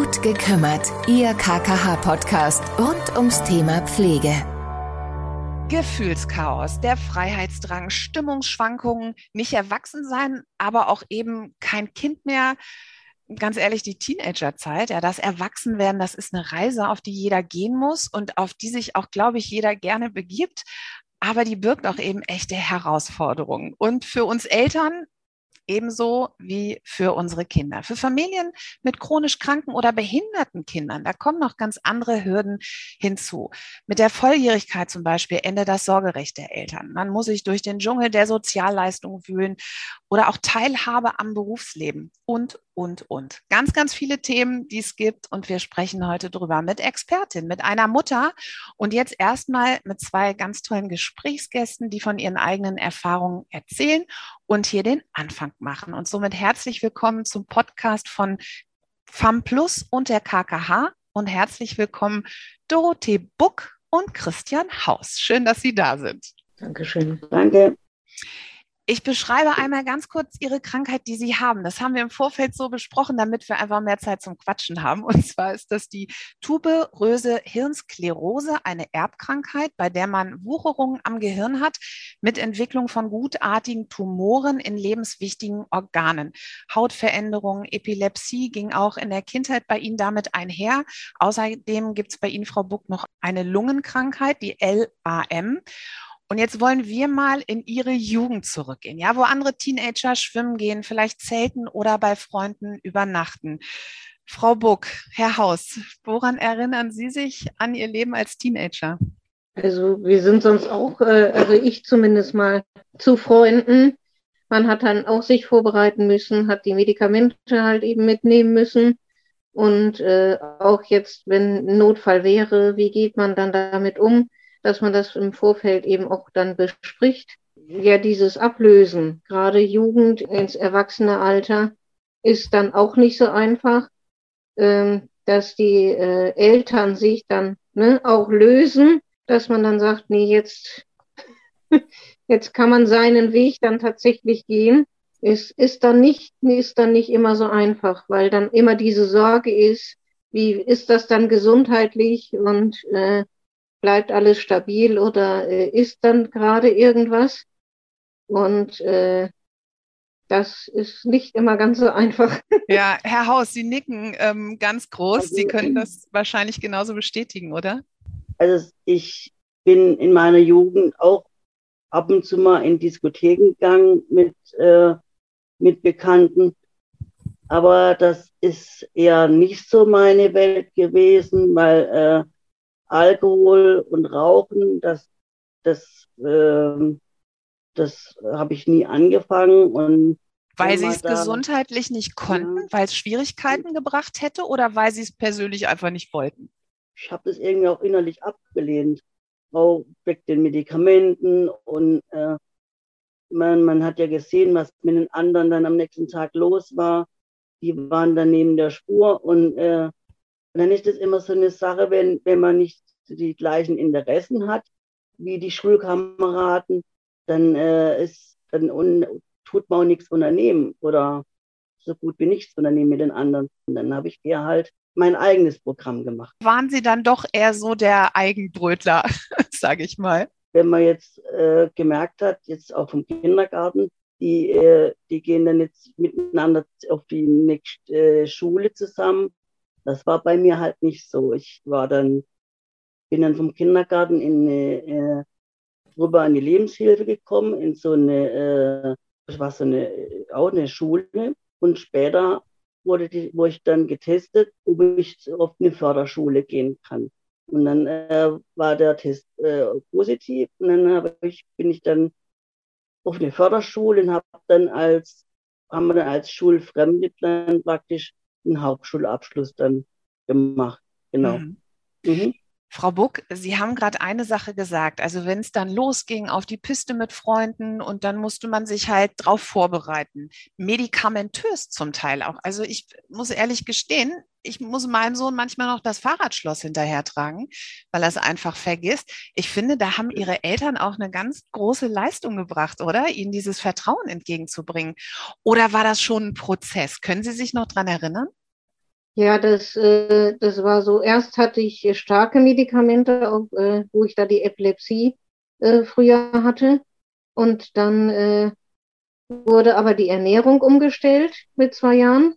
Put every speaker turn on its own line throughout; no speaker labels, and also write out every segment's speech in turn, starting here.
Gut gekümmert, Ihr KKH-Podcast rund ums Thema Pflege.
Gefühlschaos, der Freiheitsdrang, Stimmungsschwankungen, nicht erwachsen sein, aber auch eben kein Kind mehr. Ganz ehrlich, die Teenagerzeit, ja, das Erwachsenwerden, das ist eine Reise, auf die jeder gehen muss und auf die sich auch, glaube ich, jeder gerne begibt. Aber die birgt auch eben echte Herausforderungen. Und für uns Eltern ebenso wie für unsere Kinder. Für Familien mit chronisch kranken oder behinderten Kindern, da kommen noch ganz andere Hürden hinzu. Mit der Volljährigkeit zum Beispiel endet das Sorgerecht der Eltern. Man muss sich durch den Dschungel der Sozialleistungen wühlen oder auch Teilhabe am Berufsleben und. Ganz, ganz viele Themen, die es gibt, und wir sprechen heute drüber mit Expertin, mit einer Mutter und jetzt erstmal mit zwei ganz tollen Gesprächsgästen, die von ihren eigenen Erfahrungen erzählen und hier den Anfang machen. Und somit herzlich willkommen zum Podcast von FAMPlus und der KKH und herzlich willkommen Dorothee Buck und Christian Haus. Schön, dass Sie da sind.
Dankeschön. Danke.
Ich beschreibe einmal ganz kurz Ihre Krankheit, die Sie haben. Das haben wir im Vorfeld so besprochen, damit wir einfach mehr Zeit zum Quatschen haben. Und zwar ist das die tuberöse Hirnsklerose, eine Erbkrankheit, bei der man Wucherungen am Gehirn hat mit Entwicklung von gutartigen Tumoren in lebenswichtigen Organen. Hautveränderungen, Epilepsie ging auch in der Kindheit bei Ihnen damit einher. Außerdem gibt es bei Ihnen, Frau Buck, noch eine Lungenkrankheit, die LAM. Und jetzt wollen wir mal in Ihre Jugend zurückgehen, ja, wo andere Teenager schwimmen gehen, vielleicht zelten oder bei Freunden übernachten. Frau Buck, Herr Haus, woran erinnern Sie sich an Ihr Leben als Teenager?
Also wir sind sonst auch, also ich zumindest mal, zu Freunden. Man hat dann auch sich vorbereiten müssen, hat die Medikamente halt eben mitnehmen müssen. Und auch jetzt, wenn ein Notfall wäre, wie geht man dann damit um? Dass man das im Vorfeld eben auch dann bespricht. Ja, dieses Ablösen, gerade Jugend ins Erwachsene-Alter, ist dann auch nicht so einfach, dass die Eltern sich dann auch lösen, dass man dann sagt, nee, jetzt kann man seinen Weg dann tatsächlich gehen. Ist dann nicht immer so einfach, weil dann immer diese Sorge ist, wie ist das dann gesundheitlich und bleibt alles stabil oder ist dann gerade irgendwas? Und das ist nicht immer ganz so einfach.
Ja, Herr Haus, Sie nicken ganz groß.
Also,
Sie können das wahrscheinlich genauso bestätigen, oder?
Also ich bin in meiner Jugend auch ab und zu mal in Diskotheken gegangen mit Bekannten. Aber das ist eher nicht so meine Welt gewesen, weil Alkohol und Rauchen, das habe ich nie angefangen. Und
weil Sie es gesundheitlich nicht konnten, weil es Schwierigkeiten gebracht hätte oder weil Sie es persönlich einfach nicht wollten?
Ich habe das irgendwie auch innerlich abgelehnt, auch wegen den Medikamenten. Und man hat ja gesehen, was mit den anderen dann am nächsten Tag los war. Die waren dann neben der Spur und dann ist es immer so eine Sache, wenn man nicht die gleichen Interessen hat wie die Schulkameraden, dann tut man auch nichts unternehmen oder so gut wie nichts unternehmen mit den anderen. Und dann habe ich eher halt mein eigenes Programm gemacht.
Waren Sie dann doch eher so der Eigenbrötler, sage ich mal?
Wenn man jetzt gemerkt hat, jetzt auch vom Kindergarten, die gehen dann jetzt miteinander auf die nächste Schule zusammen. Das war bei mir halt nicht so. Bin dann vom Kindergarten rüber in die Lebenshilfe gekommen, in so eine, auch eine Schule. Und später wurde ich dann getestet, ob ich auf eine Förderschule gehen kann. Und dann war der Test positiv. Und dann bin ich dann auf eine Förderschule und haben wir dann als Schulfremde dann praktisch einen Hauptschulabschluss dann gemacht. Genau.
Mhm. Frau Buck, Sie haben gerade eine Sache gesagt. Also wenn es dann losging auf die Piste mit Freunden und dann musste man sich halt drauf vorbereiten. Medikamentös zum Teil auch. Also ich muss ehrlich gestehen, ich muss meinem Sohn manchmal noch das Fahrradschloss hinterher tragen, weil er es einfach vergisst. Ich finde, da haben Ihre Eltern auch eine ganz große Leistung gebracht, oder? Ihnen dieses Vertrauen entgegenzubringen. Oder war das schon ein Prozess? Können Sie sich noch dran erinnern?
Ja, das war so. Erst hatte ich starke Medikamente, auch, wo ich da die Epilepsie früher hatte. Und dann wurde aber die Ernährung umgestellt mit 2 Jahren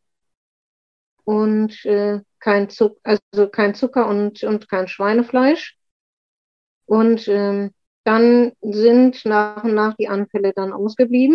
und also kein Zucker und kein Schweinefleisch. Und dann sind nach und nach die Anfälle dann ausgeblieben.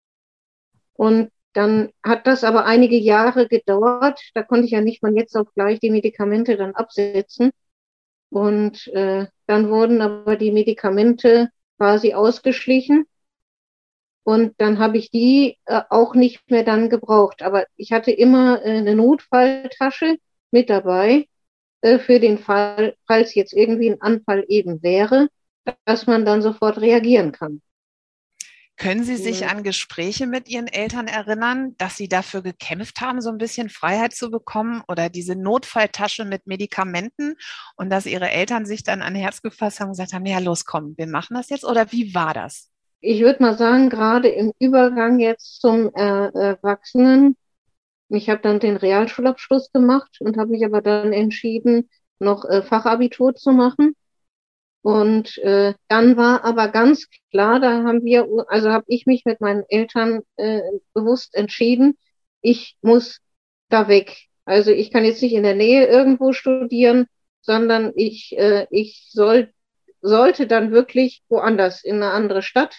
Und dann hat das aber einige Jahre gedauert. Da konnte ich ja nicht von jetzt auf gleich die Medikamente dann absetzen. Und dann wurden aber die Medikamente quasi ausgeschlichen. Und dann habe ich die auch nicht mehr dann gebraucht. Aber ich hatte immer eine Notfalltasche mit dabei für den Fall, falls jetzt irgendwie ein Anfall eben wäre, dass man dann sofort reagieren kann.
Können Sie sich an Gespräche mit Ihren Eltern erinnern, dass Sie dafür gekämpft haben, so ein bisschen Freiheit zu bekommen oder diese Notfalltasche mit Medikamenten und dass Ihre Eltern sich dann an Herz gefasst haben und gesagt haben, ja, los, komm, wir machen das jetzt? Oder wie war das?
Ich würde mal sagen, gerade im Übergang jetzt zum Erwachsenen, ich habe dann den Realschulabschluss gemacht und habe mich aber dann entschieden, noch Fachabitur zu machen. Und dann war aber ganz klar, habe ich mich mit meinen Eltern bewusst entschieden, ich muss da weg. Also ich kann jetzt nicht in der Nähe irgendwo studieren, sondern ich sollte dann wirklich woanders in eine andere Stadt,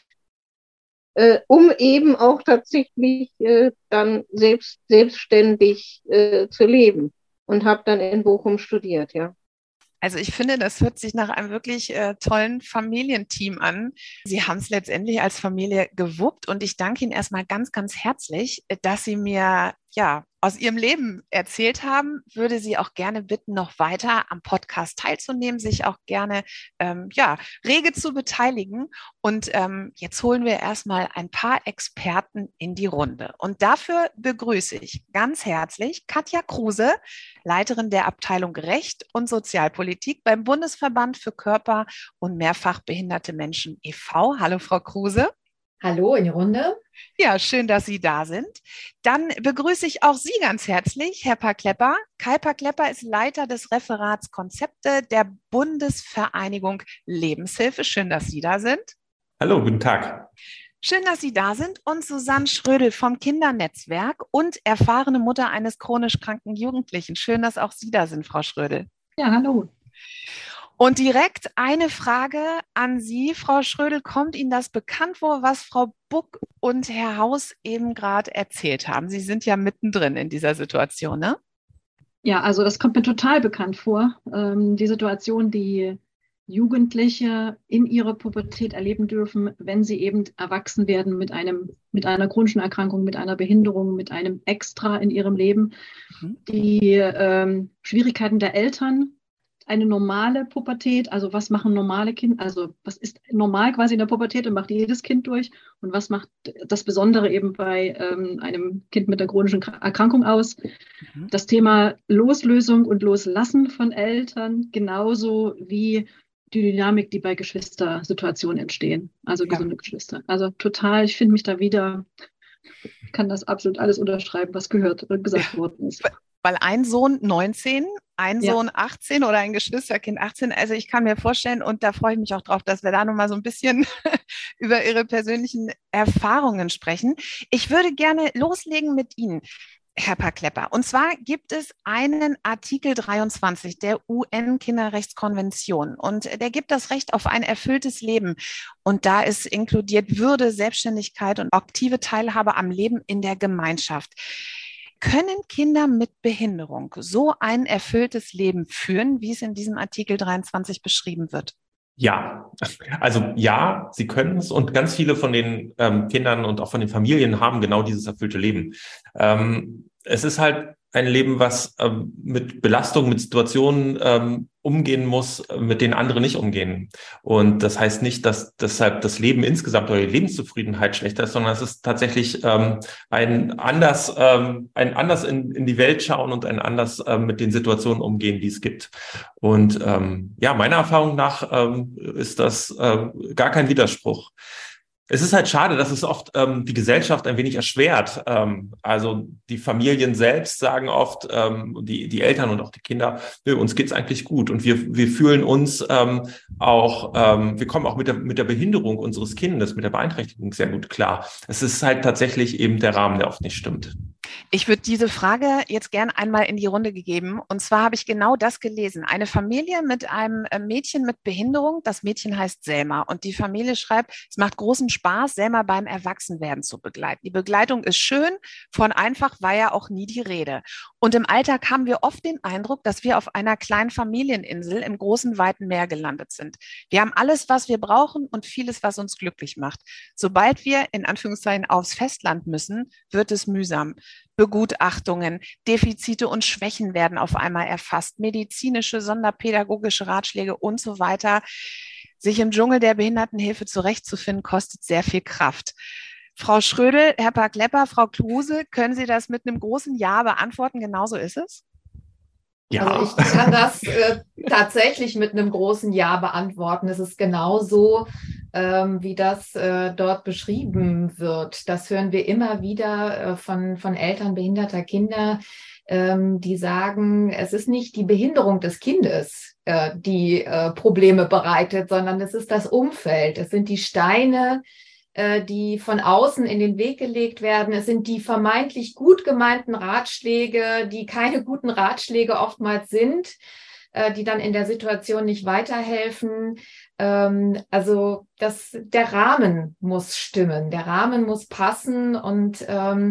um eben auch tatsächlich dann selbstständig zu leben. Und habe dann in Bochum studiert, ja.
Also ich finde, das hört sich nach einem wirklich tollen Familienteam an. Sie haben es letztendlich als Familie gewuppt und ich danke Ihnen erstmal ganz, ganz herzlich, dass Sie mir ja aus Ihrem Leben erzählt haben. Würde Sie auch gerne bitten, noch weiter am Podcast teilzunehmen, sich auch gerne rege zu beteiligen. Und jetzt holen wir erstmal ein paar Experten in die Runde. Und dafür begrüße ich ganz herzlich Katja Kruse, Leiterin der Abteilung Recht und Sozialpolitik beim Bundesverband für Körper- und mehrfach behinderte Menschen e.V. Hallo, Frau Kruse.
Hallo in die Runde.
Ja, schön, dass Sie da sind. Dann begrüße ich auch Sie ganz herzlich, Herr Parklepper. Kai Parklepper ist Leiter des Referats Konzepte der Bundesvereinigung Lebenshilfe. Schön, dass Sie da sind.
Hallo, guten Tag.
Schön, dass Sie da sind. Und Susanne Schrödel vom Kindernetzwerk und erfahrene Mutter eines chronisch kranken Jugendlichen. Schön, dass auch Sie da sind, Frau Schrödel.
Ja, hallo.
Und direkt eine Frage an Sie, Frau Schrödel. Kommt Ihnen das bekannt vor, was Frau Buck und Herr Haus eben gerade erzählt haben? Sie sind ja mittendrin in dieser Situation, ne?
Ja, also das kommt mir total bekannt vor. Die Situation, die Jugendliche in ihrer Pubertät erleben dürfen, wenn sie eben erwachsen werden mit einer chronischen Erkrankung, mit einer Behinderung, mit einem Extra in ihrem Leben. Die Schwierigkeiten der Eltern, eine normale Pubertät, also was machen normale Kinder, also was ist normal quasi in der Pubertät und macht jedes Kind durch und was macht das Besondere eben bei einem Kind mit der chronischen Erkrankung aus. Das Thema Loslösung und Loslassen von Eltern, genauso wie die Dynamik, die bei Geschwistersituationen entstehen, also gesunde Geschwister. Also total, ich finde mich da wieder, kann das absolut alles unterschreiben, was gehört und gesagt worden ist.
Weil ein Sohn 19, ein Sohn 18 oder ein Geschwisterkind 18, also ich kann mir vorstellen, und da freue ich mich auch drauf, dass wir da nochmal so ein bisschen über Ihre persönlichen Erfahrungen sprechen. Ich würde gerne loslegen mit Ihnen, Herr Parklepper. Und zwar gibt es einen Artikel 23 der UN-Kinderrechtskonvention und der gibt das Recht auf ein erfülltes Leben. Und da ist inkludiert Würde, Selbstständigkeit und aktive Teilhabe am Leben in der Gemeinschaft. Können Kinder mit Behinderung so ein erfülltes Leben führen, wie es in diesem Artikel 23 beschrieben wird?
Ja, also ja, sie können es und ganz viele von den Kindern und auch von den Familien haben genau dieses erfüllte Leben. Es ist halt ein Leben, was mit Belastung, mit Situationen umgehen muss, mit denen andere nicht umgehen. Und das heißt nicht, dass deshalb das Leben insgesamt oder die Lebenszufriedenheit schlechter ist, sondern es ist tatsächlich ein anders in die Welt schauen und ein anders mit den Situationen umgehen, die es gibt. Und meiner Erfahrung nach ist das gar kein Widerspruch. Es ist halt schade, dass es oft die Gesellschaft ein wenig erschwert. Also die Familien selbst sagen oft, die Eltern und auch die Kinder, nö, uns geht's eigentlich gut und wir fühlen uns wir kommen auch mit der Behinderung unseres Kindes, mit der Beeinträchtigung sehr gut klar. Es ist halt tatsächlich eben der Rahmen, der oft nicht stimmt.
Ich würde diese Frage jetzt gern einmal in die Runde gegeben. Und zwar habe ich genau das gelesen. Eine Familie mit einem Mädchen mit Behinderung. Das Mädchen heißt Selma. Und die Familie schreibt, es macht großen Spaß, Selma beim Erwachsenwerden zu begleiten. Die Begleitung ist schön, von einfach war ja auch nie die Rede. Und im Alltag haben wir oft den Eindruck, dass wir auf einer kleinen Familieninsel im großen, weiten Meer gelandet sind. Wir haben alles, was wir brauchen und vieles, was uns glücklich macht. Sobald wir in Anführungszeichen aufs Festland müssen, wird es mühsam. Begutachtungen, Defizite und Schwächen werden auf einmal erfasst, medizinische, sonderpädagogische Ratschläge und so weiter. Sich im Dschungel der Behindertenhilfe zurechtzufinden, kostet sehr viel Kraft. Frau Schrödel, Herr Park-Lepper, Frau Kluse, können Sie das mit einem großen Ja beantworten? Genauso ist es?
Ja.
Also ich kann das tatsächlich mit einem großen Ja beantworten. Es ist genauso, wie das dort beschrieben wird. Das hören wir immer wieder von Eltern behinderter Kinder, die sagen, es ist nicht die Behinderung des Kindes, die Probleme bereitet, sondern es ist das Umfeld. Es sind die Steine, die von außen in den Weg gelegt werden. Es sind die vermeintlich gut gemeinten Ratschläge, die keine guten Ratschläge oftmals sind, die dann in der Situation nicht weiterhelfen. Also der Rahmen muss stimmen, der Rahmen muss passen und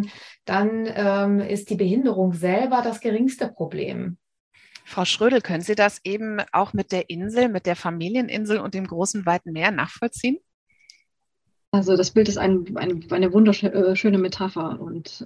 dann ist die Behinderung selber das geringste Problem.
Frau Schrödel, können Sie das eben auch mit der Insel, mit der Familieninsel und dem großen, weiten Meer nachvollziehen?
Also das Bild ist eine wunderschöne Metapher und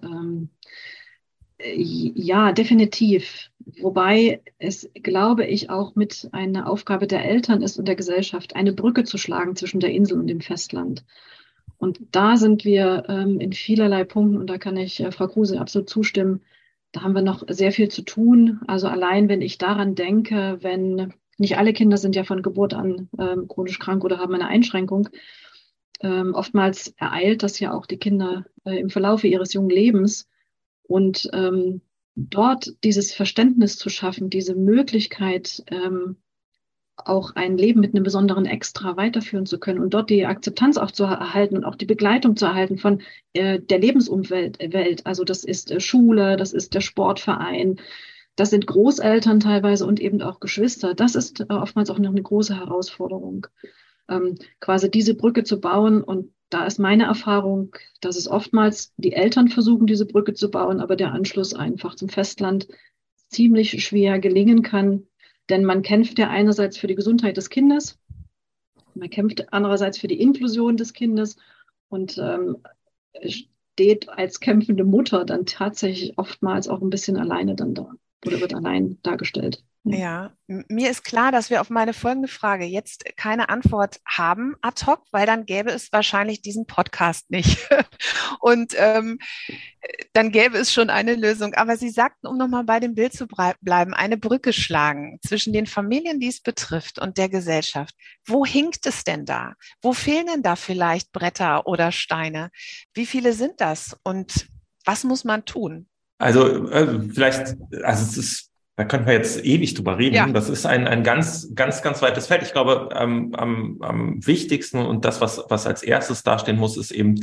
ja, definitiv. Wobei es, glaube ich, auch mit einer Aufgabe der Eltern ist und der Gesellschaft, eine Brücke zu schlagen zwischen der Insel und dem Festland. Und da sind wir in vielerlei Punkten, und da kann ich Frau Kruse absolut zustimmen, da haben wir noch sehr viel zu tun. Also allein, wenn ich daran denke, wenn nicht alle Kinder sind ja von Geburt an chronisch krank oder haben eine Einschränkung, oftmals ereilt das ja auch die Kinder im Verlaufe ihres jungen Lebens. Und dort dieses Verständnis zu schaffen, diese Möglichkeit, auch ein Leben mit einem besonderen Extra weiterführen zu können und dort die Akzeptanz auch zu erhalten und auch die Begleitung zu erhalten von der Lebensumwelt. Also das ist Schule, das ist der Sportverein, das sind Großeltern teilweise und eben auch Geschwister. Das ist oftmals auch noch eine große Herausforderung, quasi diese Brücke zu bauen. Und da ist meine Erfahrung, dass es oftmals die Eltern versuchen, diese Brücke zu bauen, aber der Anschluss einfach zum Festland ziemlich schwer gelingen kann. Denn man kämpft ja einerseits für die Gesundheit des Kindes, man kämpft andererseits für die Inklusion des Kindes und steht als kämpfende Mutter dann tatsächlich oftmals auch ein bisschen alleine dann da oder wird allein dargestellt.
Ja, mir ist klar, dass wir auf meine folgende Frage jetzt keine Antwort haben ad hoc, weil dann gäbe es wahrscheinlich diesen Podcast nicht. Und dann gäbe es schon eine Lösung. Aber Sie sagten, um nochmal bei dem Bild zu bleiben, eine Brücke schlagen zwischen den Familien, die es betrifft, und der Gesellschaft. Wo hinkt es denn da? Wo fehlen denn da vielleicht Bretter oder Steine? Wie viele sind das? Und was muss man tun?
Also es ist, da könnten wir jetzt ewig drüber reden. Ja. Das ist ein ganz, ganz, ganz weites Feld. Ich glaube, am wichtigsten und das, was als erstes dastehen muss, ist eben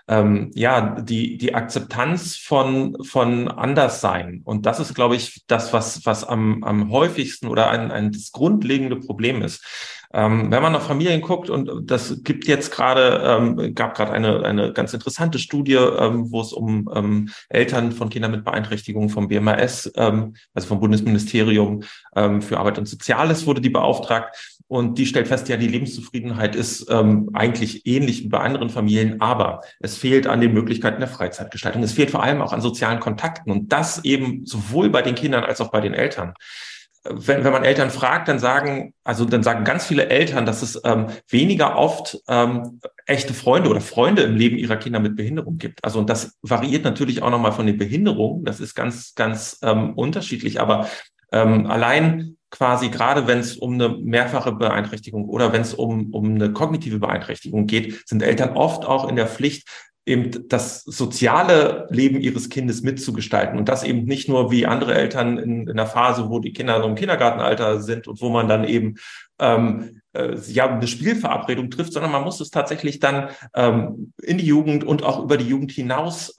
die Akzeptanz von Anderssein. Und das ist, glaube ich, das, was am häufigsten oder das grundlegende Problem ist. Wenn man nach Familien guckt, und das gab gerade eine ganz interessante Studie, wo es um Eltern von Kindern mit Beeinträchtigungen vom BMAS, also vom Bundesministerium für Arbeit und Soziales, wurde die beauftragt. Und die stellt fest, ja, die Lebenszufriedenheit ist eigentlich ähnlich wie bei anderen Familien, aber es fehlt an den Möglichkeiten der Freizeitgestaltung. Es fehlt vor allem auch an sozialen Kontakten, und das eben sowohl bei den Kindern als auch bei den Eltern. Wenn man Eltern fragt, dann sagen ganz viele Eltern, dass es weniger oft echte Freunde oder Freunde im Leben ihrer Kinder mit Behinderung gibt. Also, und das variiert natürlich auch nochmal von den Behinderungen. Das ist ganz, ganz unterschiedlich. Aber allein quasi, gerade wenn es um eine mehrfache Beeinträchtigung oder wenn es um eine kognitive Beeinträchtigung geht, sind Eltern oft auch in der Pflicht, eben das soziale Leben ihres Kindes mitzugestalten und das eben nicht nur wie andere Eltern in einer Phase, wo die Kinder so im Kindergartenalter sind und wo man dann eben eine Spielverabredung trifft, sondern man muss es tatsächlich dann in die Jugend und auch über die Jugend hinaus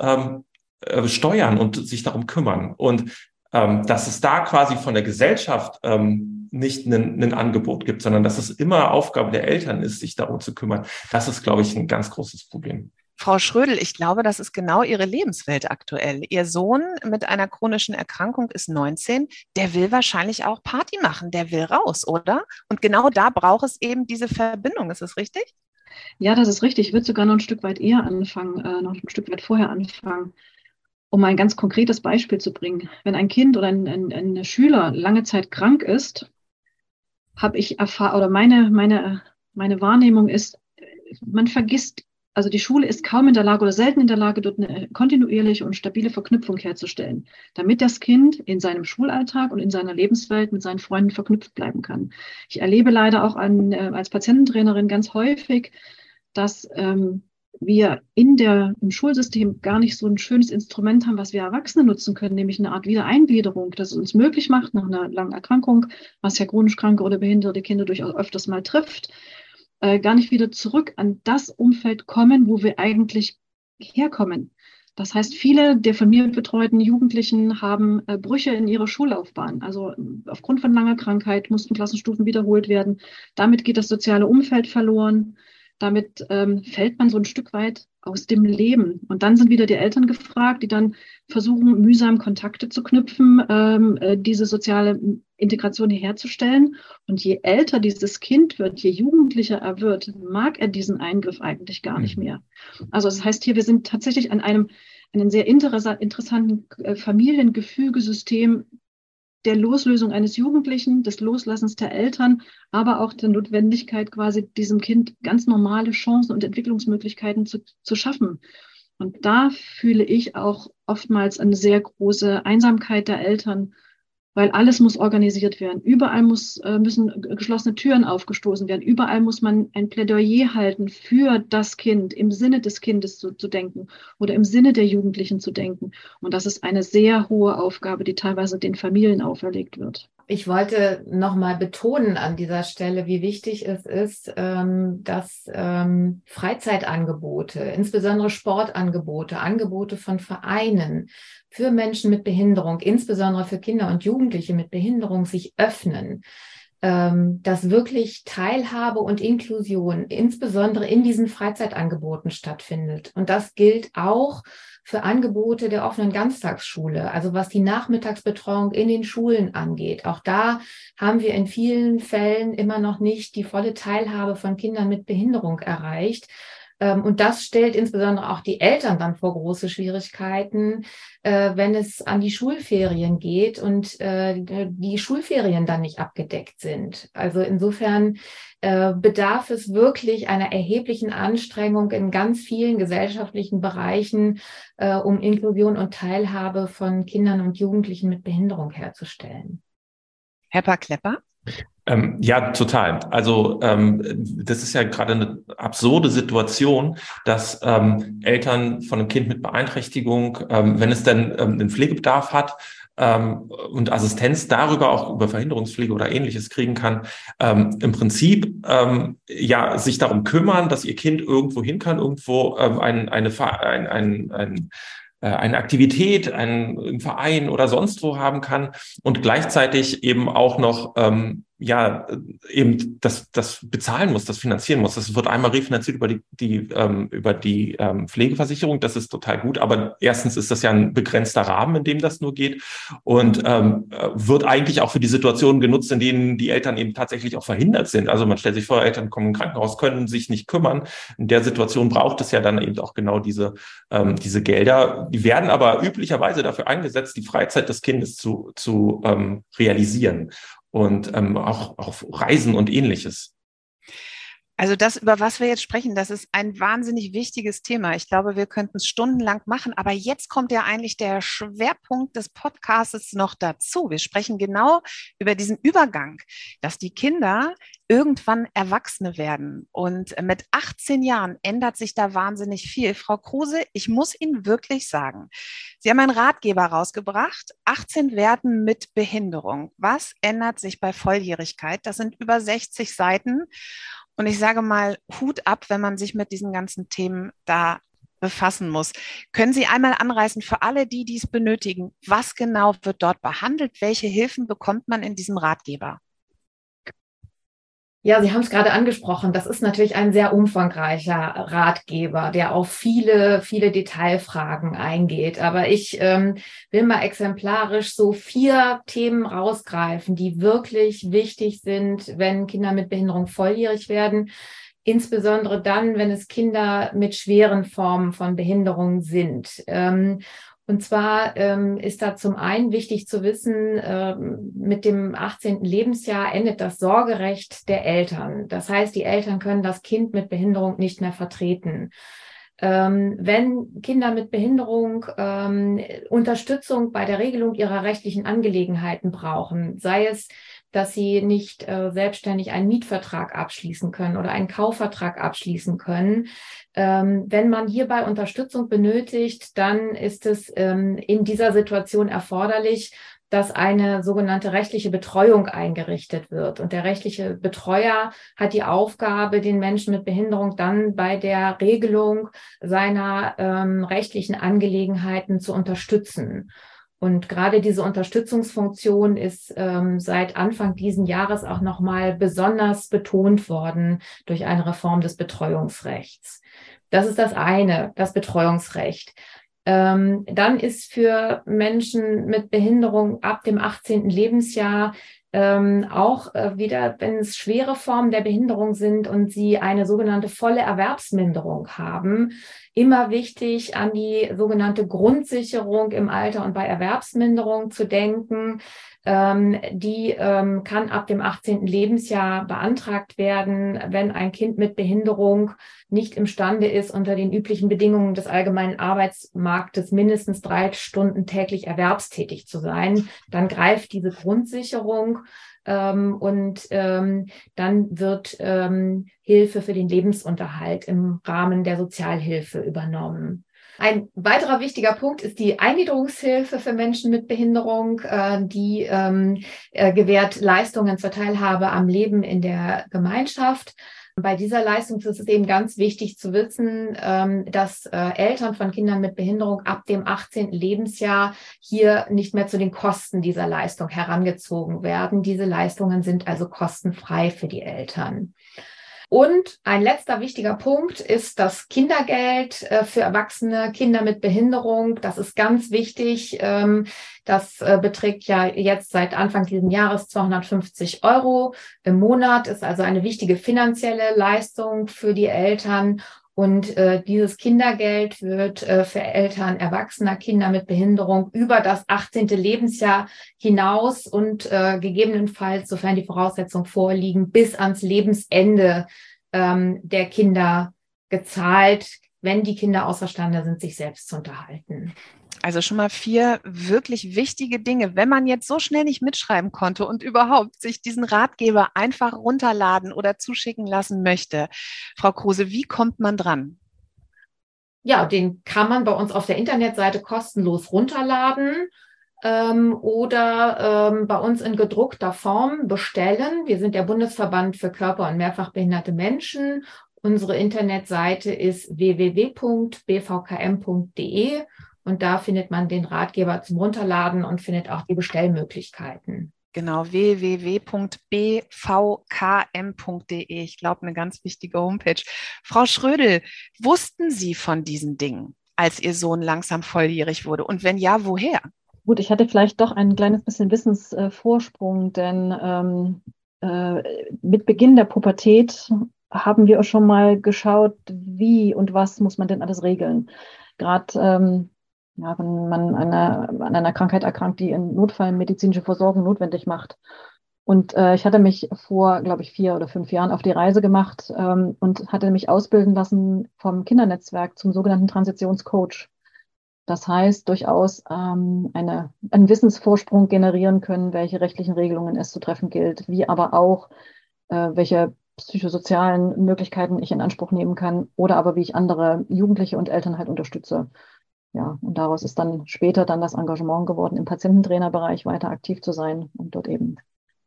steuern und sich darum kümmern. Und dass es da quasi von der Gesellschaft nicht ein Angebot gibt, sondern dass es immer Aufgabe der Eltern ist, sich darum zu kümmern. Das ist, glaube ich, ein ganz großes Problem.
Frau Schrödel, ich glaube, das ist genau Ihre Lebenswelt aktuell. Ihr Sohn mit einer chronischen Erkrankung ist 19, der will wahrscheinlich auch Party machen, der will raus, oder? Und genau da braucht es eben diese Verbindung, ist das richtig?
Ja, das ist richtig. Ich würde sogar noch ein Stück weit eher anfangen, noch ein Stück weit vorher anfangen, um ein ganz konkretes Beispiel zu bringen. Wenn ein Kind oder ein Schüler lange Zeit krank ist, habe ich erfahren, oder meine Wahrnehmung ist, man vergisst. Also die Schule ist kaum in der Lage oder selten in der Lage, dort eine kontinuierliche und stabile Verknüpfung herzustellen, damit das Kind in seinem Schulalltag und in seiner Lebenswelt mit seinen Freunden verknüpft bleiben kann. Ich erlebe leider auch als Patiententrainerin ganz häufig, dass wir im Schulsystem gar nicht so ein schönes Instrument haben, was wir Erwachsene nutzen können, nämlich eine Art Wiedereingliederung, das es uns möglich macht, nach einer langen Erkrankung, was ja chronisch kranke oder behinderte Kinder durchaus öfters mal trifft, gar nicht wieder zurück an das Umfeld kommen, wo wir eigentlich herkommen. Das heißt, viele der von mir betreuten Jugendlichen haben Brüche in ihrer Schullaufbahn. Also aufgrund von langer Krankheit mussten Klassenstufen wiederholt werden. Damit geht das soziale Umfeld verloren. Damit fällt man so ein Stück weit aus dem Leben. Und dann sind wieder die Eltern gefragt, die dann versuchen, mühsam Kontakte zu knüpfen, diese soziale Integration hier herzustellen. Und je älter dieses Kind wird, je jugendlicher er wird, mag er diesen Eingriff eigentlich gar nicht mehr. Also das heißt hier, wir sind tatsächlich an einem sehr interessanten Familiengefügesystem der Loslösung eines Jugendlichen, des Loslassens der Eltern, aber auch der Notwendigkeit, quasi diesem Kind ganz normale Chancen und Entwicklungsmöglichkeiten zu schaffen. Und da fühle ich auch oftmals eine sehr große Einsamkeit der Eltern, weil alles muss organisiert werden. Überall müssen geschlossene Türen aufgestoßen werden. Überall muss man ein Plädoyer halten für das Kind, im Sinne des Kindes zu denken oder im Sinne der Jugendlichen zu denken. Und das ist eine sehr hohe Aufgabe, die teilweise den Familien auferlegt wird.
Ich wollte nochmal betonen an dieser Stelle, wie wichtig es ist, dass Freizeitangebote, insbesondere Sportangebote, Angebote von Vereinen für Menschen mit Behinderung, insbesondere für Kinder und Jugendliche mit Behinderung, sich öffnen, dass wirklich Teilhabe und Inklusion insbesondere in diesen Freizeitangeboten stattfindet. Und das gilt auch für Angebote der offenen Ganztagsschule, also was die Nachmittagsbetreuung in den Schulen angeht. Auch da haben wir in vielen Fällen immer noch nicht die volle Teilhabe von Kindern mit Behinderung erreicht. Und das stellt insbesondere auch die Eltern dann vor große Schwierigkeiten, wenn es an die Schulferien geht und die Schulferien dann nicht abgedeckt sind. Also insofern bedarf es wirklich einer erheblichen Anstrengung in ganz vielen gesellschaftlichen Bereichen, um Inklusion und Teilhabe von Kindern und Jugendlichen mit Behinderung herzustellen.
Herr Paar-Klepper?
Ja, total. Also das ist ja gerade eine absurde Situation, dass Eltern von einem Kind mit Beeinträchtigung, wenn es dann einen Pflegebedarf hat und Assistenz darüber auch über Verhinderungspflege oder Ähnliches kriegen kann, im Prinzip ja sich darum kümmern, dass ihr Kind irgendwo hin kann, irgendwo eine Aktivität, einen Verein oder sonst wo haben kann und gleichzeitig eben auch noch eben das bezahlen muss, das finanzieren muss. Das wird einmal refinanziert über die Pflegeversicherung. Das ist total gut. Aber erstens ist das ja ein begrenzter Rahmen, in dem das nur geht und wird eigentlich auch für die Situationen genutzt, in denen die Eltern eben tatsächlich auch verhindert sind. Also man stellt sich vor, Eltern kommen im Krankenhaus, können sich nicht kümmern. In der Situation braucht es ja dann eben auch genau diese Gelder. Die werden aber üblicherweise dafür eingesetzt, die Freizeit des Kindes zu realisieren. Und auch Reisen und Ähnliches.
Also das, über was wir jetzt sprechen, das ist ein wahnsinnig wichtiges Thema. Ich glaube, wir könnten es stundenlang machen, aber jetzt kommt ja eigentlich der Schwerpunkt des Podcasts noch dazu. Wir sprechen genau über diesen Übergang, dass die Kinder irgendwann Erwachsene werden. Und mit 18 Jahren ändert sich da wahnsinnig viel. Frau Kruse, ich muss Ihnen wirklich sagen, Sie haben einen Ratgeber rausgebracht, 18 werden mit Behinderung. Was ändert sich bei Volljährigkeit? Das sind über 60 Seiten. Und ich sage mal, Hut ab, wenn man sich mit diesen ganzen Themen da befassen muss. Können Sie einmal anreißen für alle, die dies benötigen? Was genau wird dort behandelt? Welche Hilfen bekommt man in diesem Ratgeber?
Ja, Sie haben es gerade angesprochen. Das ist natürlich ein sehr umfangreicher Ratgeber, der auf viele, viele Detailfragen eingeht. Aber ich will mal exemplarisch so 4 Themen rausgreifen, die wirklich wichtig sind, wenn Kinder mit Behinderung volljährig werden. Insbesondere dann, wenn es Kinder mit schweren Formen von Behinderung sind. Und zwar ist da zum einen wichtig zu wissen, mit dem 18. Lebensjahr endet das Sorgerecht der Eltern. Das heißt, die Eltern können das Kind mit Behinderung nicht mehr vertreten. Wenn Kinder mit Behinderung Unterstützung bei der Regelung ihrer rechtlichen Angelegenheiten brauchen, sei es, dass sie nicht selbstständig einen Mietvertrag abschließen können oder einen Kaufvertrag abschließen können. Wenn man hierbei Unterstützung benötigt, dann ist es in dieser Situation erforderlich, dass eine sogenannte rechtliche Betreuung eingerichtet wird. Und der rechtliche Betreuer hat die Aufgabe, den Menschen mit Behinderung dann bei der Regelung seiner rechtlichen Angelegenheiten zu unterstützen. Und gerade diese Unterstützungsfunktion ist seit Anfang diesen Jahres auch nochmal besonders betont worden durch eine Reform des Betreuungsrechts. Das ist das eine, das Betreuungsrecht. Dann ist für Menschen mit Behinderung ab dem 18. Lebensjahr auch wieder, wenn es schwere Formen der Behinderung sind und sie eine sogenannte volle Erwerbsminderung haben, immer wichtig, an die sogenannte Grundsicherung im Alter und bei Erwerbsminderung zu denken. Die kann ab dem 18. Lebensjahr beantragt werden, wenn ein Kind mit Behinderung nicht imstande ist, unter den üblichen Bedingungen des allgemeinen Arbeitsmarktes mindestens 3 Stunden täglich erwerbstätig zu sein. Dann greift diese Grundsicherung und dann wird Hilfe für den Lebensunterhalt im Rahmen der Sozialhilfe übernommen. Ein weiterer wichtiger Punkt ist die Eingliederungshilfe für Menschen mit Behinderung, die gewährt Leistungen zur Teilhabe am Leben in der Gemeinschaft. Bei dieser Leistung ist es eben ganz wichtig zu wissen, dass Eltern von Kindern mit Behinderung ab dem 18. Lebensjahr hier nicht mehr zu den Kosten dieser Leistung herangezogen werden. Diese Leistungen sind also kostenfrei für die Eltern. Und ein letzter wichtiger Punkt ist das Kindergeld für erwachsene Kinder mit Behinderung. Das ist ganz wichtig. Das beträgt ja jetzt seit Anfang dieses Jahres 250 € im Monat, ist also eine wichtige finanzielle Leistung für die Eltern. Und dieses Kindergeld wird für Eltern erwachsener Kinder mit Behinderung über das 18. Lebensjahr hinaus und gegebenenfalls, sofern die Voraussetzungen vorliegen, bis ans Lebensende der Kinder gezahlt, wenn die Kinder außerstande sind, sich selbst zu unterhalten.
Also schon mal 4 wirklich wichtige Dinge. Wenn man jetzt so schnell nicht mitschreiben konnte und überhaupt sich diesen Ratgeber einfach runterladen oder zuschicken lassen möchte, Frau Kruse, wie kommt man dran?
Ja, den kann man bei uns auf der Internetseite kostenlos runterladen oder bei uns in gedruckter Form bestellen. Wir sind der Bundesverband für körper- und mehrfach behinderte Menschen. Unsere Internetseite ist www.bvkm.de. Und da findet man den Ratgeber zum Runterladen und findet auch die Bestellmöglichkeiten.
Genau, www.bvkm.de. Ich glaube, eine ganz wichtige Homepage. Frau Schrödel, wussten Sie von diesen Dingen, als Ihr Sohn langsam volljährig wurde? Und wenn ja, woher?
Gut, ich hatte vielleicht doch ein kleines bisschen Wissensvorsprung, denn mit Beginn der Pubertät haben wir auch schon mal geschaut, wie und was muss man denn alles regeln. Gerade wenn man an einer Krankheit erkrankt, die in Notfall medizinische Versorgung notwendig macht. Und ich hatte mich vor, glaube ich, 4 oder 5 Jahren auf die Reise gemacht und hatte mich ausbilden lassen vom Kindernetzwerk zum sogenannten Transitionscoach. Das heißt, durchaus einen Wissensvorsprung generieren können, welche rechtlichen Regelungen es zu treffen gilt, wie aber auch, welche psychosozialen Möglichkeiten ich in Anspruch nehmen kann oder aber wie ich andere Jugendliche und Eltern halt unterstütze. Ja, und daraus ist dann später dann das Engagement geworden, im Patiententrainerbereich weiter aktiv zu sein und dort eben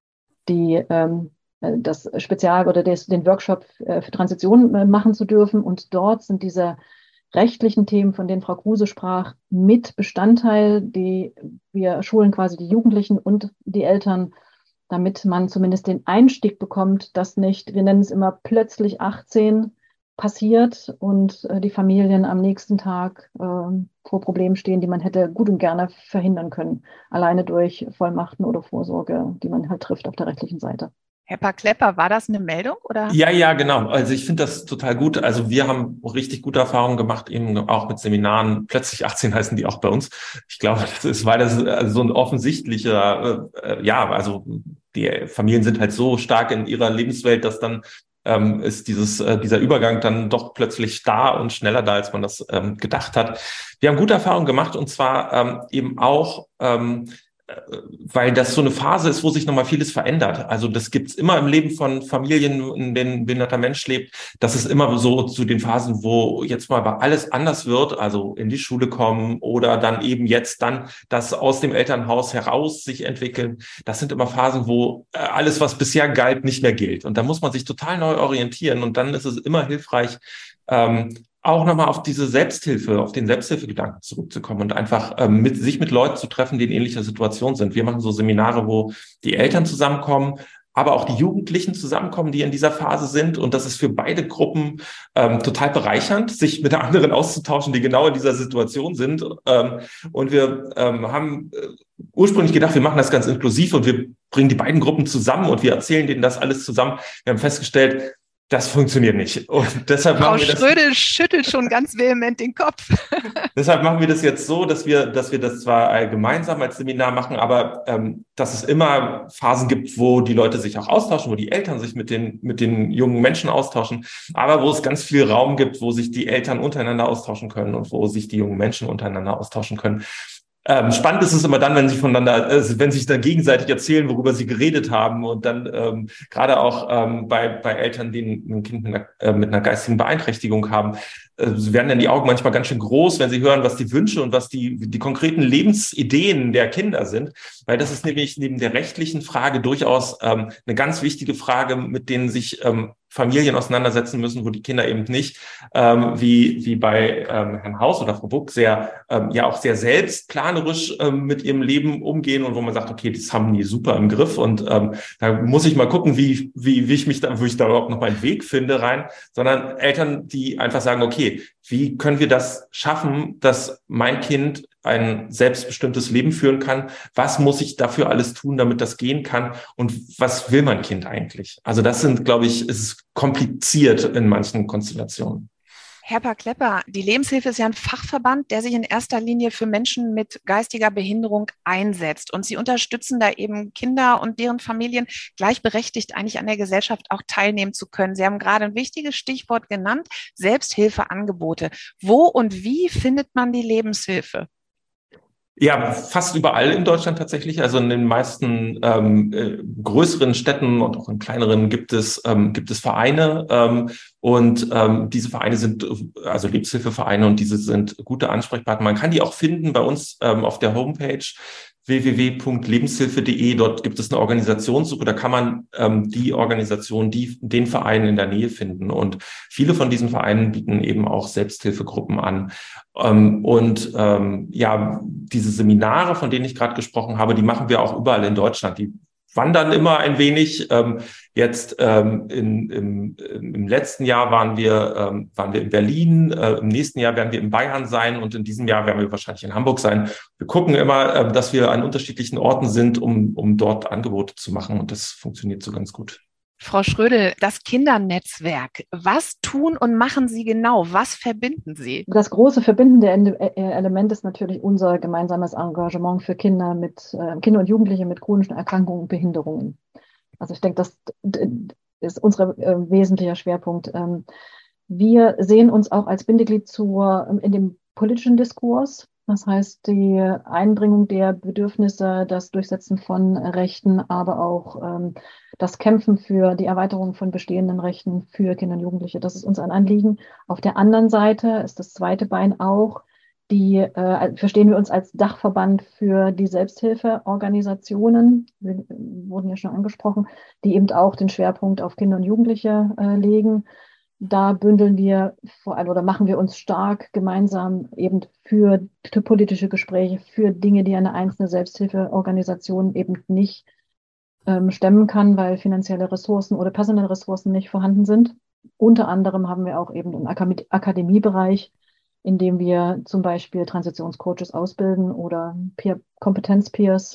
das Spezial- oder den Workshop für Transition machen zu dürfen. Und dort sind diese rechtlichen Themen, von denen Frau Kruse sprach, mit Bestandteil. Wir schulen quasi die Jugendlichen und die Eltern, damit man zumindest den Einstieg bekommt, dass nicht, wir nennen es immer plötzlich 18 passiert und die Familien am nächsten Tag vor Problemen stehen, die man hätte gut und gerne verhindern können, alleine durch Vollmachten oder Vorsorge, die man halt trifft auf der rechtlichen Seite.
Herr Klepper, war das eine Meldung, oder?
Ja, genau. Also ich finde das total gut. Also wir haben richtig gute Erfahrungen gemacht, eben auch mit Seminaren. Plötzlich 18 heißen die auch bei uns. Ich glaube, das ist, weil das so ein offensichtlicher, also die Familien sind halt so stark in ihrer Lebenswelt, dass dann ist dieser Übergang dann doch plötzlich da und schneller da, als man das gedacht hat. Wir haben gute Erfahrungen gemacht, und zwar eben auch weil das so eine Phase ist, wo sich nochmal vieles verändert. Also das gibt's immer im Leben von Familien, in denen ein behinderter Mensch lebt. Das ist immer so zu den Phasen, wo jetzt mal alles anders wird, also in die Schule kommen oder dann eben jetzt dann das aus dem Elternhaus heraus sich entwickeln. Das sind immer Phasen, wo alles, was bisher galt, nicht mehr gilt. Und da muss man sich total neu orientieren. Und dann ist es immer hilfreich, auch nochmal auf diese Selbsthilfe, auf den Selbsthilfegedanken zurückzukommen und einfach sich mit Leuten zu treffen, die in ähnlicher Situation sind. Wir machen so Seminare, wo die Eltern zusammenkommen, aber auch die Jugendlichen zusammenkommen, die in dieser Phase sind. Und das ist für beide Gruppen total bereichernd, sich mit anderen auszutauschen, die genau in dieser Situation sind. Und wir haben ursprünglich gedacht, wir machen das ganz inklusiv und wir bringen die beiden Gruppen zusammen und wir erzählen denen das alles zusammen. Wir haben festgestellt, das funktioniert nicht. Und deshalb
Frau Schrödel schüttelt schon ganz vehement den Kopf.
Deshalb machen wir das jetzt so, dass wir das zwar gemeinsam als Seminar machen, aber dass es immer Phasen gibt, wo die Leute sich auch austauschen, wo die Eltern sich mit den jungen Menschen austauschen, aber wo es ganz viel Raum gibt, wo sich die Eltern untereinander austauschen können und wo sich die jungen Menschen untereinander austauschen können. Spannend ist es immer dann, wenn wenn sich dann gegenseitig erzählen, worüber sie geredet haben, und dann gerade auch bei Eltern, die ein Kind mit einer geistigen Beeinträchtigung haben, werden dann die Augen manchmal ganz schön groß, wenn sie hören, was die Wünsche und was die konkreten Lebensideen der Kinder sind, weil das ist nämlich neben der rechtlichen Frage durchaus eine ganz wichtige Frage, mit denen sich Familien auseinandersetzen müssen, wo die Kinder eben nicht, wie bei Herrn Haus oder Frau Buck, auch sehr selbstplanerisch mit ihrem Leben umgehen und wo man sagt, okay, das haben die super im Griff und da muss ich mal gucken, wie ich da überhaupt noch meinen Weg finde rein, sondern Eltern, die einfach sagen, okay, wie können wir das schaffen, dass mein Kind ein selbstbestimmtes Leben führen kann? Was muss ich dafür alles tun, damit das gehen kann? Und was will mein Kind eigentlich? Also das sind, glaube ich, ist kompliziert in manchen Konstellationen.
Herr Klepper, die Lebenshilfe ist ja ein Fachverband, der sich in erster Linie für Menschen mit geistiger Behinderung einsetzt. Und Sie unterstützen da eben Kinder und deren Familien gleichberechtigt eigentlich an der Gesellschaft auch teilnehmen zu können. Sie haben gerade ein wichtiges Stichwort genannt, Selbsthilfeangebote. Wo und wie findet man die Lebenshilfe?
Ja, fast überall in Deutschland tatsächlich. Also in den meisten größeren Städten und auch in kleineren gibt es Vereine. Diese Vereine sind also Lebenshilfevereine und diese sind gute Ansprechpartner. Man kann die auch finden bei uns auf der Homepage www.lebenshilfe.de. Dort gibt es eine Organisationssuche, da kann man die Organisation, den Verein in der Nähe finden. Und viele von diesen Vereinen bieten eben auch Selbsthilfegruppen an. Diese Seminare, von denen ich gerade gesprochen habe, die machen wir auch überall in Deutschland. Die wandern immer ein wenig. Im letzten Jahr waren wir in Berlin, im nächsten Jahr werden wir in Bayern sein und in diesem Jahr werden wir wahrscheinlich in Hamburg sein. Wir gucken immer, dass wir an unterschiedlichen Orten sind, um dort Angebote zu machen, und das funktioniert so ganz gut.
Frau Schrödel, das Kindernetzwerk, was tun und machen Sie genau? Was verbinden Sie?
Das große verbindende Element ist natürlich unser gemeinsames Engagement für Kinder und Jugendliche mit chronischen Erkrankungen und Behinderungen. Also ich denke, das ist unser wesentlicher Schwerpunkt. Wir sehen uns auch als Bindeglied in dem politischen Diskurs. Das heißt, die Einbringung der Bedürfnisse, das Durchsetzen von Rechten, aber auch das Kämpfen für die Erweiterung von bestehenden Rechten für Kinder und Jugendliche. Das ist uns ein Anliegen. Auf der anderen Seite ist das zweite Bein auch, verstehen wir uns als Dachverband für die Selbsthilfeorganisationen, wurden ja schon angesprochen, die eben auch den Schwerpunkt auf Kinder und Jugendliche legen. Da bündeln wir vor allem oder machen wir uns stark gemeinsam eben für politische Gespräche, für Dinge, die eine einzelne Selbsthilfeorganisation eben nicht stemmen kann, weil finanzielle Ressourcen oder personelle Ressourcen nicht vorhanden sind. Unter anderem haben wir auch eben einen Akademiebereich, in dem wir zum Beispiel Transitionscoaches ausbilden oder Kompetenzpeers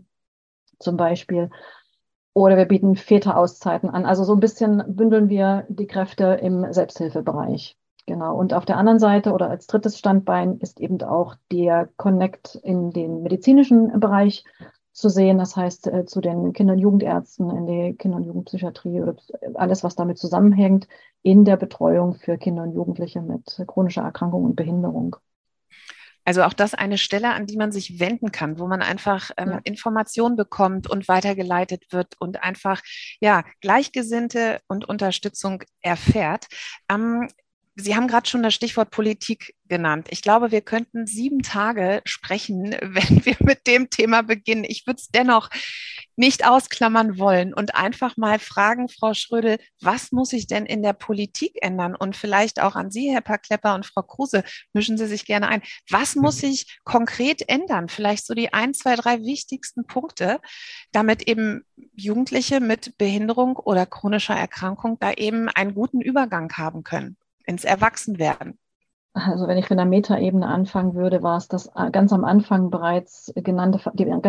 zum Beispiel. Oder wir bieten Väterauszeiten an. Also so ein bisschen bündeln wir die Kräfte im Selbsthilfebereich. Genau. Und auf der anderen Seite oder als drittes Standbein ist eben auch der Connect in den medizinischen Bereich zu sehen. Das heißt, zu den Kinder- und Jugendärzten in der Kinder- und Jugendpsychiatrie oder alles, was damit zusammenhängt, in der Betreuung für Kinder und Jugendliche mit chronischer Erkrankung und Behinderung.
Also auch das eine Stelle, an die man sich wenden kann, wo man einfach Informationen bekommt und weitergeleitet wird und einfach Gleichgesinnte und Unterstützung erfährt. Sie haben gerade schon das Stichwort Politik genannt. Ich glaube, wir könnten 7 Tage sprechen, wenn wir mit dem Thema beginnen. Ich würde es dennoch nicht ausklammern wollen und einfach mal fragen, Frau Schrödel, was muss sich denn in der Politik ändern? Und vielleicht auch an Sie, Herr Parklepper und Frau Kruse, mischen Sie sich gerne ein. Was muss sich konkret ändern? Vielleicht so die 1, 2, 3 wichtigsten Punkte, damit eben Jugendliche mit Behinderung oder chronischer Erkrankung da eben einen guten Übergang haben können ins Erwachsenwerden.
Also wenn ich von der Metaebene anfangen würde, war es die ganz am Anfang bereits genannte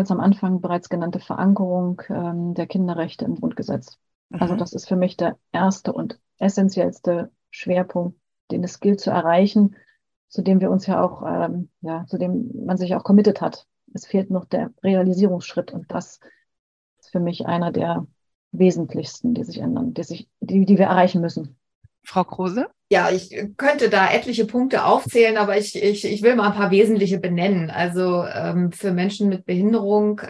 Verankerung der Kinderrechte im Grundgesetz. Also das ist für mich der erste und essentiellste Schwerpunkt, den es gilt zu erreichen, zu dem wir uns zu dem man sich auch committed hat. Es fehlt noch der Realisierungsschritt und das ist für mich einer der wesentlichsten, die sich ändern, die wir erreichen müssen.
Frau Kruse?
Ja, ich könnte da etliche Punkte aufzählen, aber ich will mal ein paar wesentliche benennen. Also für Menschen mit Behinderung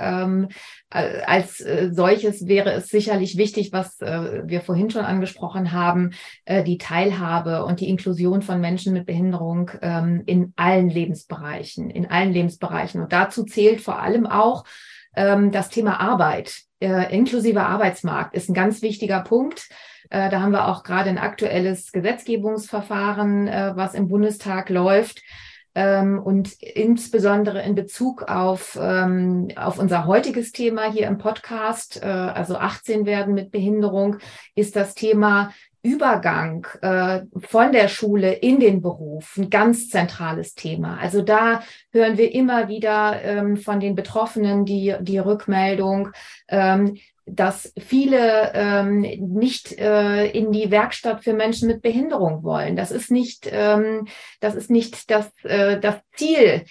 als solches wäre es sicherlich wichtig, was wir vorhin schon angesprochen haben, die Teilhabe und die Inklusion von Menschen mit Behinderung in allen Lebensbereichen. Und dazu zählt vor allem auch das Thema Arbeit. Inklusiver Arbeitsmarkt ist ein ganz wichtiger Punkt. Da haben wir auch gerade ein aktuelles Gesetzgebungsverfahren, was im Bundestag läuft. Und insbesondere in Bezug auf unser heutiges Thema hier im Podcast, also 18 werden mit Behinderung, ist das Thema Übergang von der Schule in den Beruf ein ganz zentrales Thema. Also da hören wir immer wieder von den Betroffenen die Rückmeldung, dass viele nicht in die Werkstatt für Menschen mit Behinderung wollen. Das ist nicht das Ziel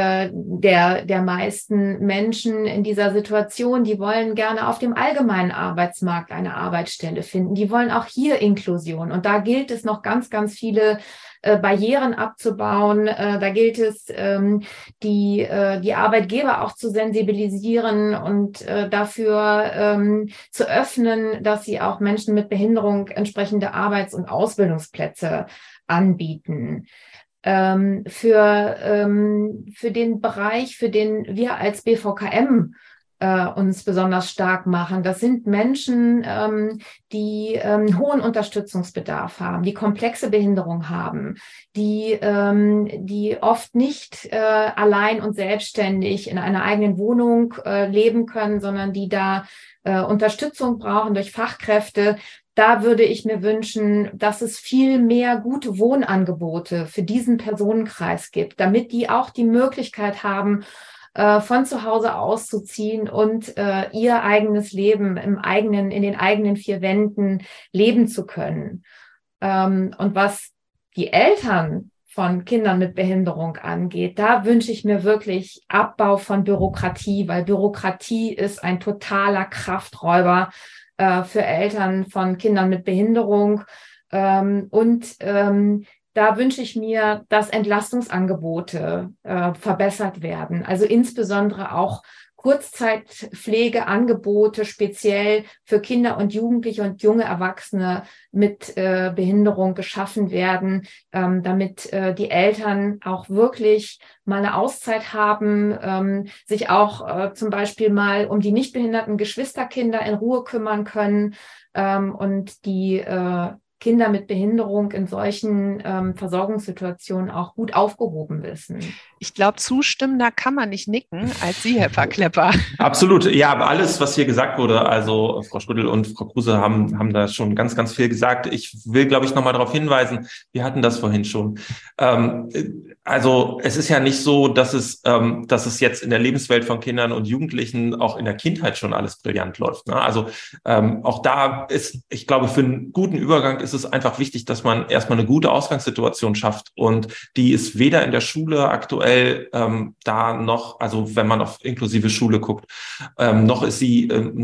der meisten Menschen in dieser Situation. Die wollen gerne auf dem allgemeinen Arbeitsmarkt eine Arbeitsstelle finden. Die wollen auch hier Inklusion. Und da gilt es noch ganz, ganz viele Barrieren abzubauen. Da gilt es, die Arbeitgeber auch zu sensibilisieren und dafür zu öffnen, dass sie auch Menschen mit Behinderung entsprechende Arbeits- und Ausbildungsplätze anbieten. Für den Bereich, für den wir als BVKM uns besonders stark machen. Das sind Menschen, die hohen Unterstützungsbedarf haben, die komplexe Behinderung haben, die oft nicht allein und selbstständig in einer eigenen Wohnung leben können, sondern die da Unterstützung brauchen durch Fachkräfte. Da würde ich mir wünschen, dass es viel mehr gute Wohnangebote für diesen Personenkreis gibt, damit die auch die Möglichkeit haben, von zu Hause auszuziehen und ihr eigenes Leben in den eigenen 4 Wänden leben zu können. Und was die Eltern von Kindern mit Behinderung angeht, da wünsche ich mir wirklich Abbau von Bürokratie, weil Bürokratie ist ein totaler Krafträuber für Eltern von Kindern mit Behinderung. Da wünsche ich mir, dass Entlastungsangebote verbessert werden. Also insbesondere auch Kurzzeitpflegeangebote speziell für Kinder und Jugendliche und junge Erwachsene mit Behinderung geschaffen werden, damit die Eltern auch wirklich mal eine Auszeit haben, sich auch zum Beispiel mal um die nicht behinderten Geschwisterkinder in Ruhe kümmern können und die Kinder mit Behinderung in solchen Versorgungssituationen auch gut aufgehoben wissen.
Ich glaube, zustimmender kann man nicht nicken als Sie, Herr Pfarr-Klepper.
Absolut. Ja, aber alles, was hier gesagt wurde, also Frau Schrödel und Frau Kruse haben da schon ganz, ganz viel gesagt. Ich will, glaube ich, nochmal darauf hinweisen, wir hatten das vorhin schon. Also es ist ja nicht so, dass es jetzt in der Lebenswelt von Kindern und Jugendlichen auch in der Kindheit schon alles brillant läuft. Ne? Also auch da ist, ich glaube, für einen guten Übergang ist es einfach wichtig, dass man erstmal eine gute Ausgangssituation schafft. Und die ist weder in der Schule aktuell da noch, also wenn man auf inklusive Schule guckt, noch ist sie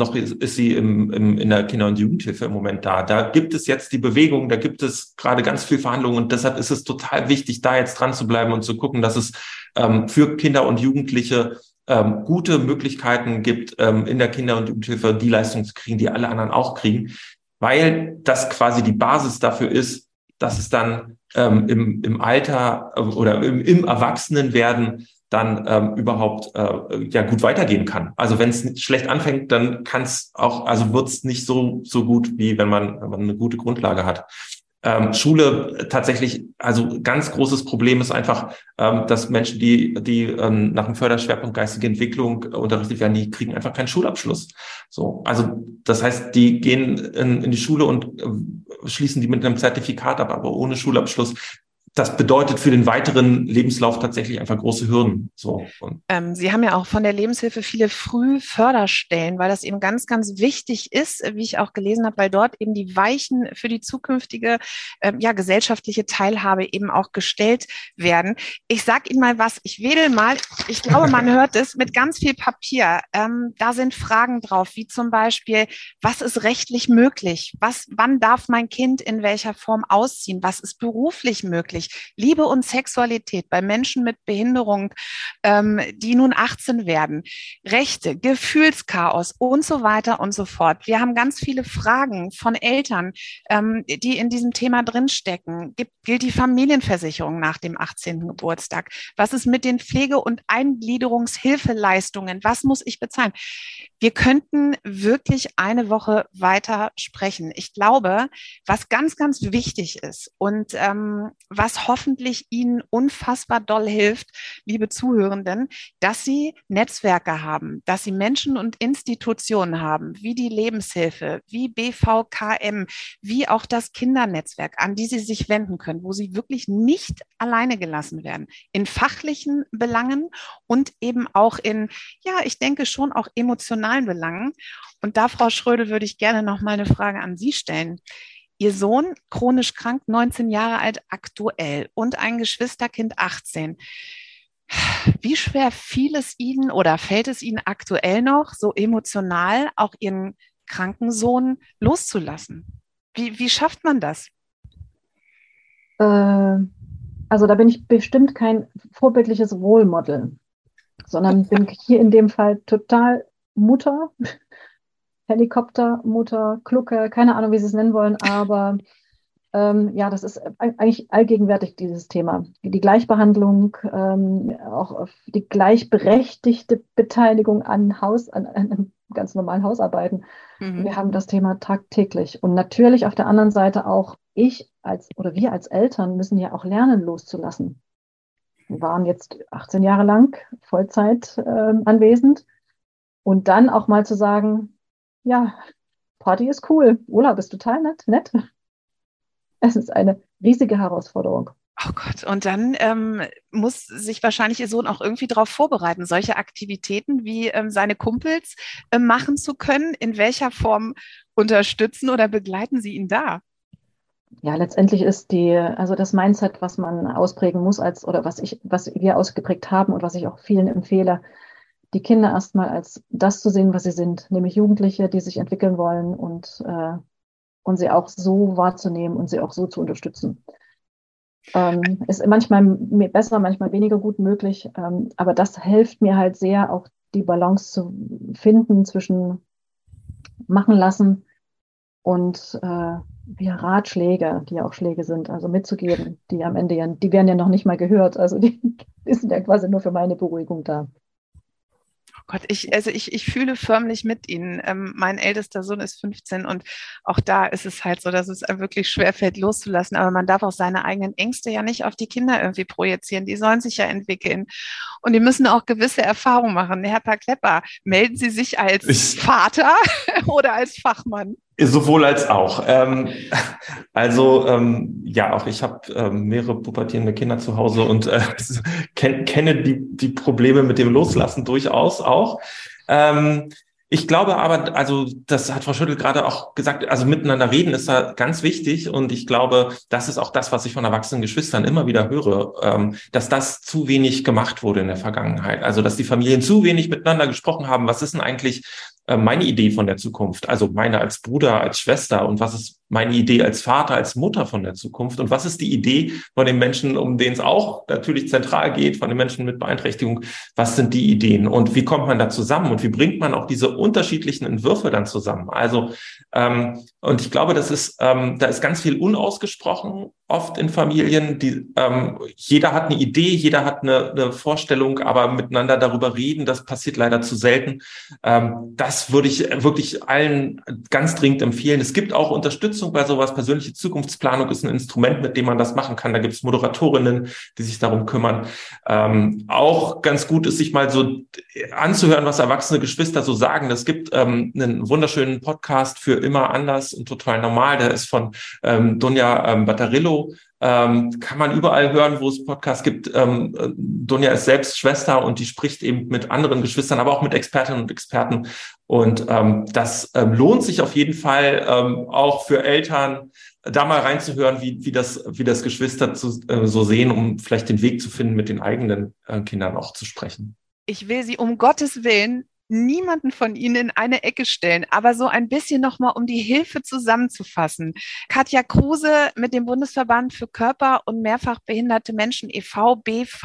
in der Kinder- und Jugendhilfe im Moment da. Da gibt es jetzt die Bewegung, da gibt es gerade ganz viel Verhandlungen und deshalb ist es total wichtig, da jetzt dran zu bleiben und zu gucken, dass es für Kinder und Jugendliche gute Möglichkeiten gibt, in der Kinder- und Jugendhilfe die Leistungen zu kriegen, die alle anderen auch kriegen, weil das quasi die Basis dafür ist, dass es dann im Alter oder im Erwachsenenwerden dann überhaupt gut weitergehen kann. Also wenn es schlecht anfängt, dann kann es auch, also wird es nicht so gut, wie wenn man eine gute Grundlage hat. Schule tatsächlich, also ganz großes Problem ist einfach, dass Menschen, die nach dem Förderschwerpunkt geistige Entwicklung unterrichtet werden, die kriegen einfach keinen Schulabschluss. So, also das heißt, die gehen in die Schule und schließen die mit einem Zertifikat ab, aber ohne Schulabschluss. Das bedeutet für den weiteren Lebenslauf tatsächlich einfach große Hürden. So.
Sie haben ja auch von der Lebenshilfe viele Frühförderstellen, weil das eben ganz, ganz wichtig ist, wie ich auch gelesen habe, weil dort eben die Weichen für die zukünftige gesellschaftliche Teilhabe eben auch gestellt werden. Ich sage Ihnen mal was, ich wedel mal, ich glaube, man hört es, mit ganz viel Papier. Da sind Fragen drauf, wie zum Beispiel, was ist rechtlich möglich? Wann darf mein Kind in welcher Form ausziehen? Was ist beruflich möglich? Liebe und Sexualität bei Menschen mit Behinderung, die nun 18 werden, Rechte, Gefühlschaos und so weiter und so fort. Wir haben ganz viele Fragen von Eltern, die in diesem Thema drinstecken. Gilt die Familienversicherung nach dem 18. Geburtstag? Was ist mit den Pflege- und Eingliederungshilfeleistungen? Was muss ich bezahlen? Wir könnten wirklich eine Woche weiter sprechen. Ich glaube, was ganz, ganz wichtig ist und was hoffentlich Ihnen unfassbar doll hilft, liebe Zuhörenden, dass Sie Netzwerke haben, dass Sie Menschen und Institutionen haben, wie die Lebenshilfe, wie BVKM, wie auch das Kindernetzwerk, an die Sie sich wenden können, wo Sie wirklich nicht alleine gelassen werden, in fachlichen Belangen und eben auch in, ich denke schon auch emotionalen Belangen. Und da, Frau Schrödel, würde ich gerne noch mal eine Frage an Sie stellen. Ihr Sohn, chronisch krank, 19 Jahre alt aktuell und ein Geschwisterkind 18. Wie schwer fiel es Ihnen oder fällt es Ihnen aktuell noch, so emotional auch Ihren kranken Sohn loszulassen? Wie schafft man das?
Also da bin ich bestimmt kein vorbildliches Role Model, sondern bin hier in dem Fall total Mutter, Helikoptermutter, Klucke, keine Ahnung, wie Sie es nennen wollen, aber das ist eigentlich allgegenwärtig, dieses Thema. Die Gleichbehandlung, auch die gleichberechtigte Beteiligung an ganz normalen Hausarbeiten.
Mhm.
Wir haben das Thema tagtäglich. Und natürlich auf der anderen Seite auch wir als Eltern müssen ja auch lernen, loszulassen. Wir waren jetzt 18 Jahre lang Vollzeit anwesend und dann auch mal zu sagen, ja, Party ist cool, Urlaub ist total nett. Es ist eine riesige Herausforderung.
Oh Gott, und dann muss sich wahrscheinlich Ihr Sohn auch irgendwie darauf vorbereiten, solche Aktivitäten wie seine Kumpels machen zu können. In welcher Form unterstützen oder begleiten Sie ihn da?
Ja, letztendlich ist das Mindset, was man ausprägen muss, was wir ausgeprägt haben und was ich auch vielen empfehle, die Kinder erstmal als das zu sehen, was sie sind, nämlich Jugendliche, die sich entwickeln wollen und sie auch so wahrzunehmen und sie auch so zu unterstützen. Ist manchmal besser, manchmal weniger gut möglich, aber das hilft mir halt sehr, auch die Balance zu finden zwischen machen lassen und Ratschläge, die ja auch Schläge sind, also mitzugeben, die am Ende die werden ja noch nicht mal gehört, also die sind ja quasi nur für meine Beruhigung da.
Gott, ich fühle förmlich mit Ihnen. Mein ältester Sohn ist 15 und auch da ist es halt so, dass es einem wirklich schwerfällt, loszulassen. Aber man darf auch seine eigenen Ängste ja nicht auf die Kinder irgendwie projizieren. Die sollen sich ja entwickeln. Und die müssen auch gewisse Erfahrungen machen. Herr Paar-Klepper, melden Sie sich als Vater oder als Fachmann?
Sowohl als auch. Auch ich habe mehrere pubertierende Kinder zu Hause und kenne die Probleme mit dem Loslassen durchaus auch. Ich glaube aber, also das hat Frau Schüttel gerade auch gesagt, also miteinander reden ist da ganz wichtig und ich glaube, das ist auch das, was ich von erwachsenen Geschwistern immer wieder höre, dass das zu wenig gemacht wurde in der Vergangenheit. Also dass die Familien zu wenig miteinander gesprochen haben, was ist denn eigentlich meine Idee von der Zukunft, also meine als Bruder, als Schwester und was ist meine Idee als Vater, als Mutter von der Zukunft und was ist die Idee von den Menschen, um denen es auch natürlich zentral geht, von den Menschen mit Beeinträchtigung, was sind die Ideen und wie kommt man da zusammen und wie bringt man auch diese unterschiedlichen Entwürfe dann zusammen? Also und ich glaube, da ist ganz viel unausgesprochen, oft in Familien, jeder hat eine Idee, jeder hat eine Vorstellung, aber miteinander darüber reden, das passiert leider zu selten. Das würde ich wirklich allen ganz dringend empfehlen. Es gibt auch Unterstützung bei sowas. Persönliche Zukunftsplanung ist ein Instrument, mit dem man das machen kann. Da gibt es Moderatorinnen, die sich darum kümmern. Auch ganz gut ist, sich mal so anzuhören, was erwachsene Geschwister so sagen. Es gibt einen wunderschönen Podcast für Immer anders und total normal. Der ist von Dunja Battarillo. Kann man überall hören, wo es Podcasts gibt. Dunja ist selbst Schwester und die spricht eben mit anderen Geschwistern, aber auch mit Expertinnen und Experten. Und das lohnt sich auf jeden Fall auch für Eltern, da mal reinzuhören, wie das Geschwister so sehen, um vielleicht den Weg zu finden, mit den eigenen Kindern auch zu sprechen.
Ich will Sie um Gottes Willen niemanden von Ihnen in eine Ecke stellen, aber so ein bisschen nochmal, um die Hilfe zusammenzufassen. Katja Kruse mit dem Bundesverband für Körper- und mehrfach behinderte Menschen e.V.,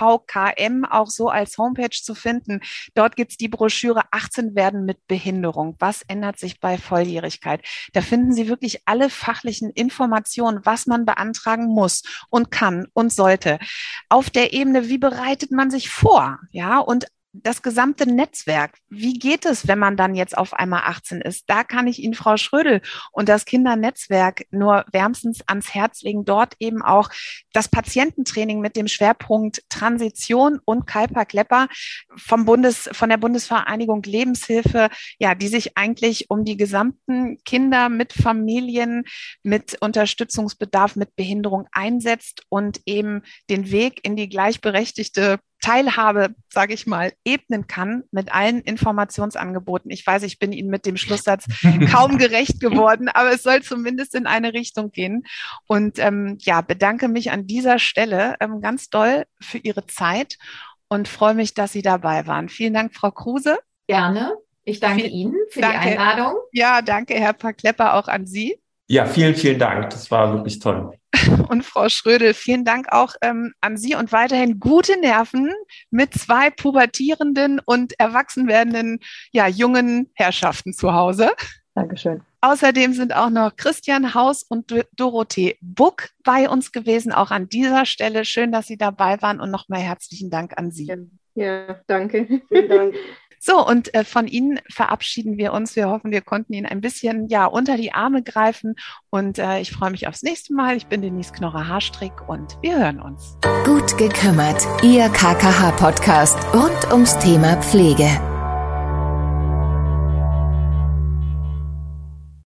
BVKM, auch so als Homepage zu finden. Dort gibt es die Broschüre 18 werden mit Behinderung. Was ändert sich bei Volljährigkeit? Da finden Sie wirklich alle fachlichen Informationen, was man beantragen muss und kann und sollte. Auf der Ebene, wie bereitet man sich vor? Ja, und das gesamte Netzwerk, wie geht es, wenn man dann jetzt auf einmal 18 ist? Da kann ich Ihnen, Frau Schrödel, und das Kindernetzwerk nur wärmstens ans Herz legen, dort eben auch das Patiententraining mit dem Schwerpunkt Transition und Kälper-Klepper von der Bundesvereinigung Lebenshilfe, ja, die sich eigentlich um die gesamten Kinder mit Familien, mit Unterstützungsbedarf, mit Behinderung einsetzt und eben den Weg in die gleichberechtigte Teilhabe, sage ich mal, ebnen kann mit allen Informationsangeboten. Ich weiß, ich bin Ihnen mit dem Schlusssatz kaum gerecht geworden, aber es soll zumindest in eine Richtung gehen. Und bedanke mich an dieser Stelle ganz doll für Ihre Zeit und freue mich, dass Sie dabei waren. Vielen Dank, Frau Kruse.
Gerne. Ich danke Ihnen für die Einladung.
Ja, danke, Herr Paar-Klepper, auch an Sie.
Ja, vielen, vielen Dank. Das war wirklich toll.
Und Frau Schrödel, vielen Dank auch an Sie und weiterhin gute Nerven mit 2 pubertierenden und erwachsen werdenden, jungen Herrschaften zu Hause.
Dankeschön.
Außerdem sind auch noch Christian Haus und Dorothee Buck bei uns gewesen. Auch an dieser Stelle schön, dass Sie dabei waren und nochmal herzlichen Dank an Sie.
Ja, danke. Vielen Dank.
So, und von Ihnen verabschieden wir uns. Wir hoffen, wir konnten Ihnen ein bisschen unter die Arme greifen. Und ich freue mich aufs nächste Mal. Ich bin Denise Knorre-Haarstrick und wir hören uns.
Gut gekümmert. Ihr KKH-Podcast rund ums Thema Pflege.